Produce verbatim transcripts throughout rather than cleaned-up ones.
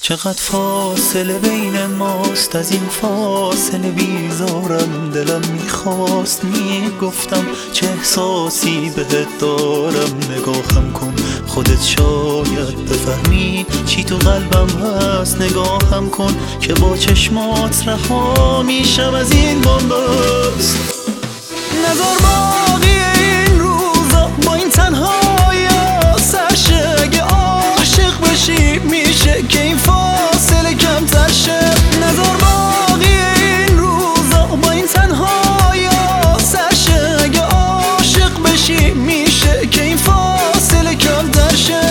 چقدر فاصله بین ماست، از این فاصله بیزارم. دلم میخواست میگفتم چه احساسی بهت دارم. نگاهم کن خودت شاید بفهمی چی تو قلبم هست. نگاهم کن که با چشمات رها میشم از این بنبست. نظر باقی این روزا با این تنهایی سرشه. اگه عاشق بشی میشه که این فاصله کمتر شه. نظر باقی این روزا با این تنهایی سرشه. اگه عاشق بشی میشه که این فاصله کمتر شه.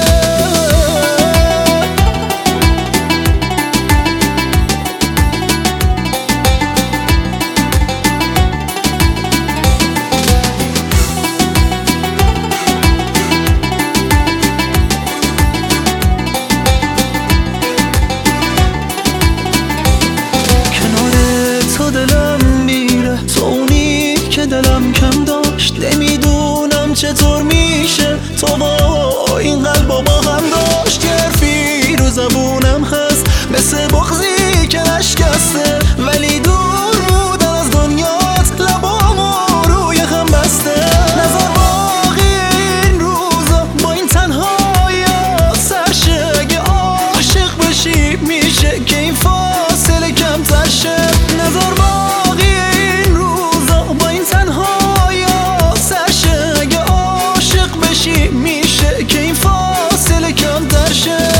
دلم کم داشت نمیدونم چطور میشه تو با این قلبا با هم داشت. یه حرفی رو زبونم هست مثل بغضی که نشکسته، ولی دور بودن از دنیات لبامو روی هم بسته. نظر باقی این روزا با این تنهایی سرشه. اگه عاشق بشی میشه که این فاصله کمتر شه. نظر باقی این روزا با این تنهایی سرشه. اگه عاشق بشی میشه که این فاصله کمتر شه.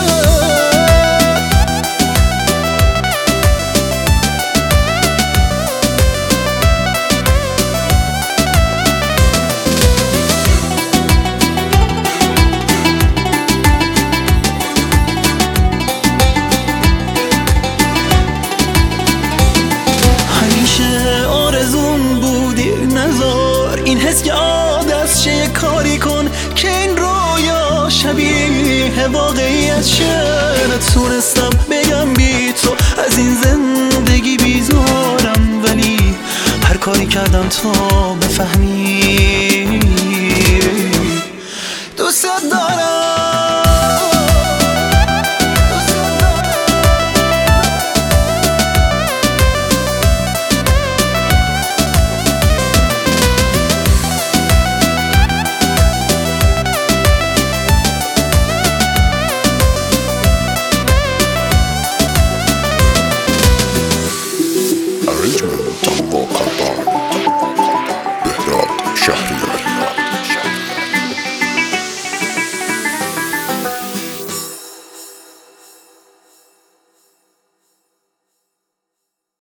این حس که عادت شه، یه کاری کن که این رویا شبیه واقعیت شه. نتونستم بگم بی تو از این زندگی بیزارم، ولی هر کاری کردم تا بفهمی دوست دارم.